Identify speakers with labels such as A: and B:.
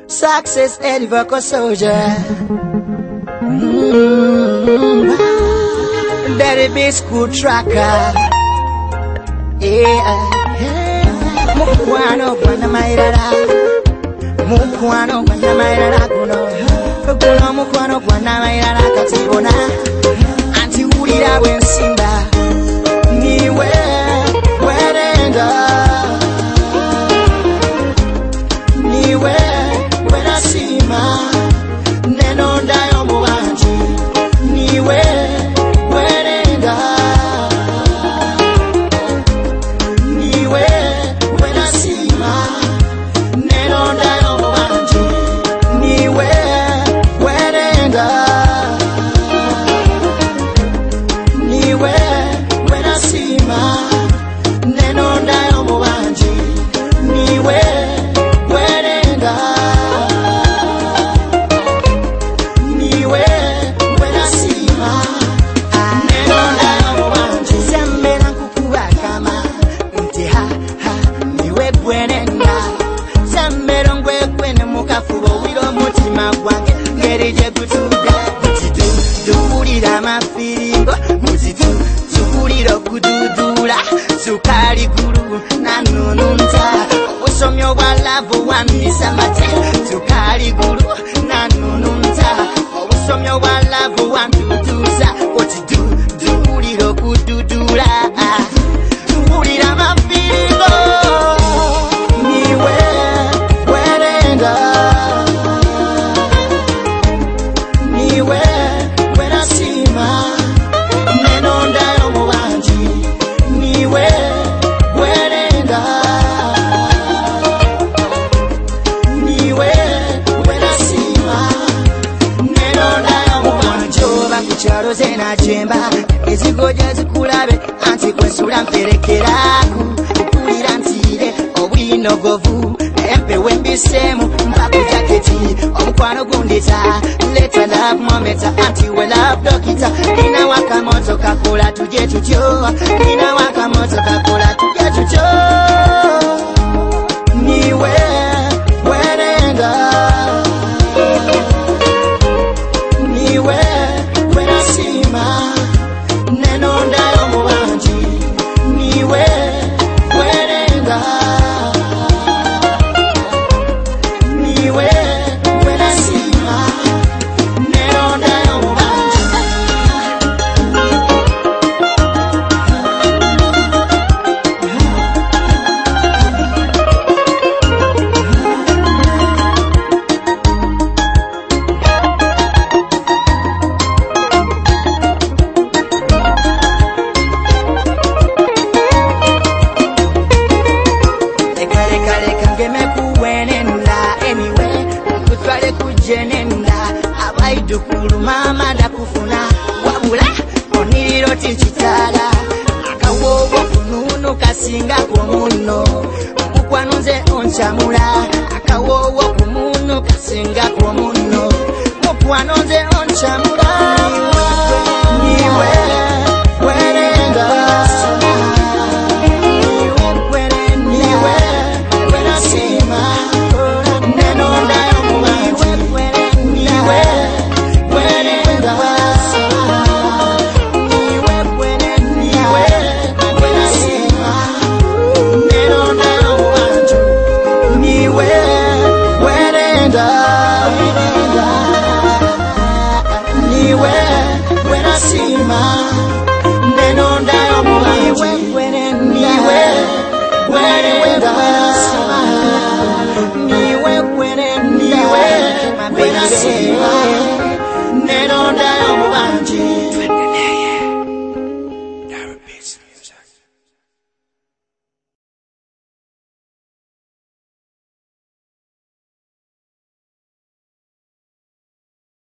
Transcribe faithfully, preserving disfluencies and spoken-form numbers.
A: Success Eddie Vocal Soldier. Mm-hmm. Daddy B School Tracker. Yeah. Mukwano gwana mairara. Mukwano gwana mairara kuno. Kuno mukwano gwana mairara katibona. Anti ulira wensimba. Niwe wenenda. Niwe wenasima. Neno ndayo mubanji. Niwe wenenda. Niwe wenasima. Neno ndayo mubanji. Niwe wenenda. Niwe wenasima. Neno ndayo mubanji. Niwe wenenda. Niwe wenasima. Neno ndayo mubanji. Sembera kukuba kama ntiha ha. Niwe wenenda. Sembera ngwe kwene mukafubo wiro mutima gwange ngereje kutuga. Muzitu duhurira mafiringo. Muzitu duhurira kududura. Sukari guru nanununta. Osomyo walavu wamisa mate. Sukari guru nanununta. Osomyo walavu wamduduza. Otidu duhurira kududura. Duhurira mafiringo. Niwe wenenda. Niwe wenasima. Neno ndayo mubanji. Niwe wenenda. Niwe wenasima. Neno ndayo mubanji. Oba kuchalo zena jemba. Ezigoja zikulabe. Anti kwesula mperekeraku. Kulira ntire obwinogovu. Empe wembisemu mpaku jaketi. Omukwano gundita. Leta love momenta. Anti we love dokita. Nina waka moto kakola tuje tutyo. Nina waka moto kakola tuje tutyo. Niwe wenenda. Niwe wenasima. Neno ndayo mubanji. Niwe wenenda. Niwe wenasima. Neno ndayo mubanji. Leka leka leka ngeme kuwenenda. Anyway, kutwale kujenenda. Abaidukulu mama ndakufuna. Wabula oniriro tinchitala. Akawobo kununu kasinga kumuno. Mukwanunze onchamula. Akawobo kumunu kasinga kumuno. Mukwanunze onchamula. Niwe wenenda. Niwe wenasima. Neno ndayo mubanji. Niwe wenenda. Niwe wenasima. Neno ndayo mubanji. Niwe wenenda. Niwe wenasima. Neno ndayo mubanji. Niwe wenenda. Niwe wenasima. Neno ndayo mubanji.